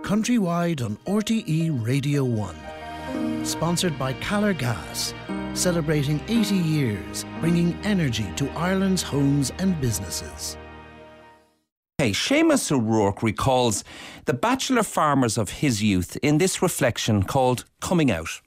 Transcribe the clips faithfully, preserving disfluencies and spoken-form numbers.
Countrywide on R T E Radio one. Sponsored by Calor Gas, celebrating eighty years, bringing energy to Ireland's homes and businesses. Hey, Seamus O'Rourke recalls the bachelor farmers of his youth in this reflection called Coming Out.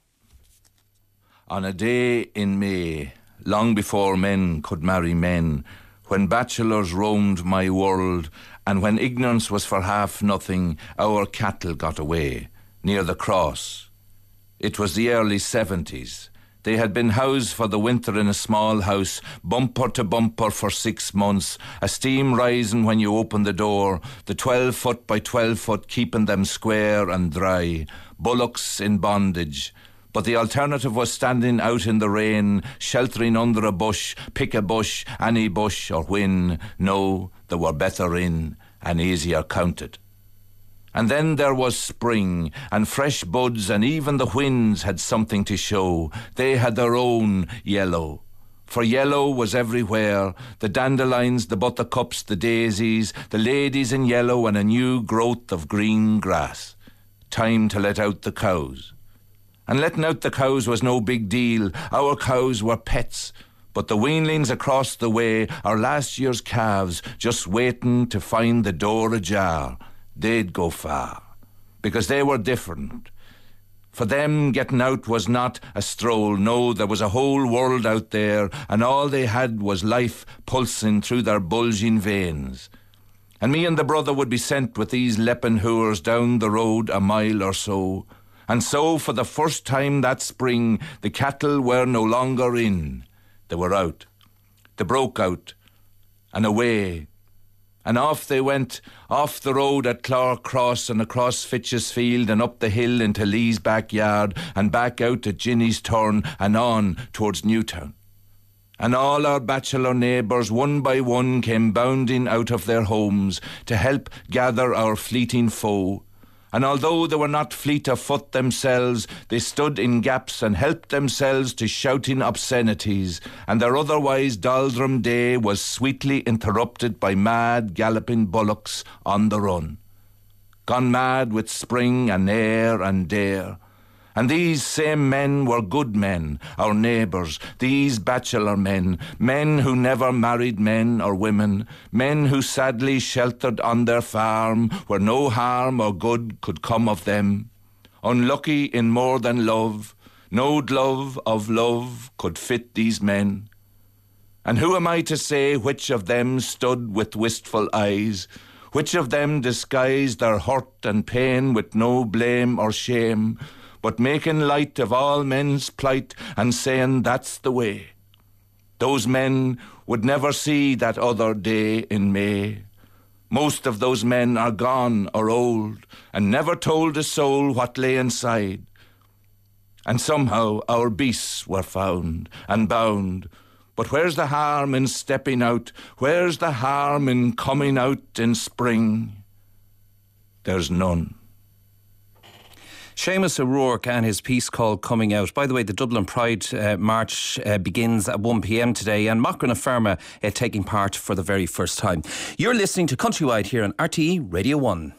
On a day in May, long before men could marry men, when bachelors roamed my world, and when ignorance was for half nothing, our cattle got away, near the cross. It was the early seventies. They had been housed for the winter in a small house, bumper to bumper for six months, a steam rising when you opened the door, the twelve foot by twelve foot keeping them square and dry, bullocks in bondage. But the alternative was standing out in the rain, sheltering under a bush, pick a bush, any bush or whin. No, there were better in, and easier counted. And then there was spring, and fresh buds, and even the winds had something to show. They had their own yellow. For yellow was everywhere, the dandelions, the buttercups, the daisies, the ladies in yellow, and a new growth of green grass. Time to let out the cows. And letting out the cows was no big deal. Our cows were pets. But the weanlings across the way are last year's calves, just waiting to find the door ajar. They'd go far, because they were different. For them, getting out was not a stroll. No, there was a whole world out there, and all they had was life pulsing through their bulging veins. And me and the brother would be sent with these leppin' hooers down the road a mile or so. And so, for the first time that spring, the cattle were no longer in. They were out. They broke out, and away. And off they went, off the road at Clark Cross and across Fitch's Field and up the hill into Lee's backyard and back out at Ginny's Turn and on towards Newtown. And all our bachelor neighbours, one by one, came bounding out of their homes to help gather our fleeting foe. And although they were not fleet of foot themselves, they stood in gaps and helped themselves to shouting obscenities, and their otherwise doldrum day was sweetly interrupted by mad galloping bullocks on the run. Gone mad with spring and air and dare. And these same men were good men, our neighbours, these bachelor men, men who never married men or women, men who sadly sheltered on their farm where no harm or good could come of them. Unlucky in more than love, no glove of love could fit these men. And who am I to say which of them stood with wistful eyes, which of them disguised their hurt and pain with no blame or shame, but making light of all men's plight and saying that's the way. Those men would never see that other day in May. Most of those men are gone or old and never told a soul what lay inside. And somehow our beasts were found and bound. But where's the harm in stepping out? Where's the harm in coming out in spring? There's none. Seamus O'Rourke and his piece called Coming Out. By the way, the Dublin Pride uh, March uh, begins at one p.m. today, and Macra na Ferma uh, taking part for the very first time. You're listening to Countrywide here on R T E Radio one.